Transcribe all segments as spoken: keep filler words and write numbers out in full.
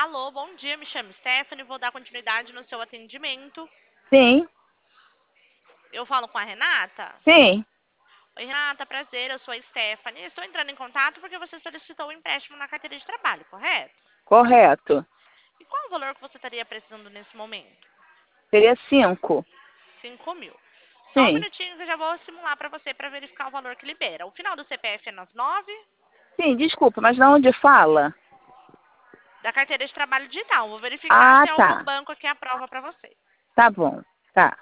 Alô, bom dia, me chamo Stephanie, vou dar continuidade no seu atendimento. Sim, Eu falo com a Renata? sim, Oi, Renata, prazer, eu sou a Stephanie. Estou entrando em contato porque você solicitou um empréstimo na carteira de trabalho, correto? correto. E qual o valor que você estaria precisando nesse momento? Seria cinco. Cinco mil. Só um Sim, minutinho que eu já vou simular para você para verificar o valor que libera. O final do C P F é nas nove, sim, desculpa, mas de onde fala? da carteira de trabalho digital. Vou verificar Ah, se algum tá. banco aqui aprova para você. Tá bom, tá.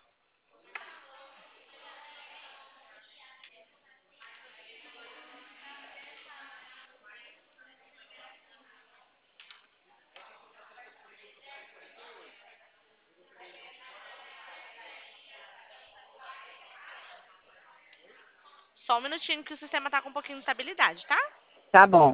Só um minutinho que o sistema está com um pouquinho de estabilidade, tá? Tá bom.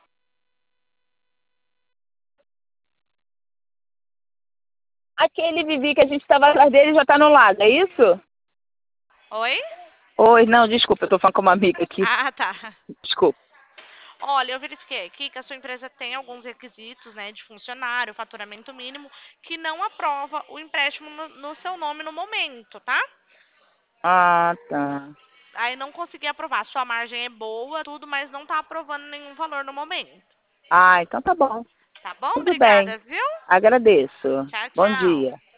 Aquele Vivi que a gente estava atrás dele já tá no lado, é isso? Oi? Oi, não, desculpa, eu tô falando com uma amiga aqui. Ah, tá. Desculpa. Olha, eu verifiquei aqui que a sua empresa tem alguns requisitos, né, de funcionário, faturamento mínimo, que não aprova o empréstimo no, no seu nome no momento, tá? Ah, tá. Aí não consegui aprovar. Sua margem é boa, tudo, mas não tá aprovando nenhum valor no momento. Ah, então tá bom. Tá bom? Tudo bem. Obrigada, viu? Agradeço. Tchau, Bom tchau. dia.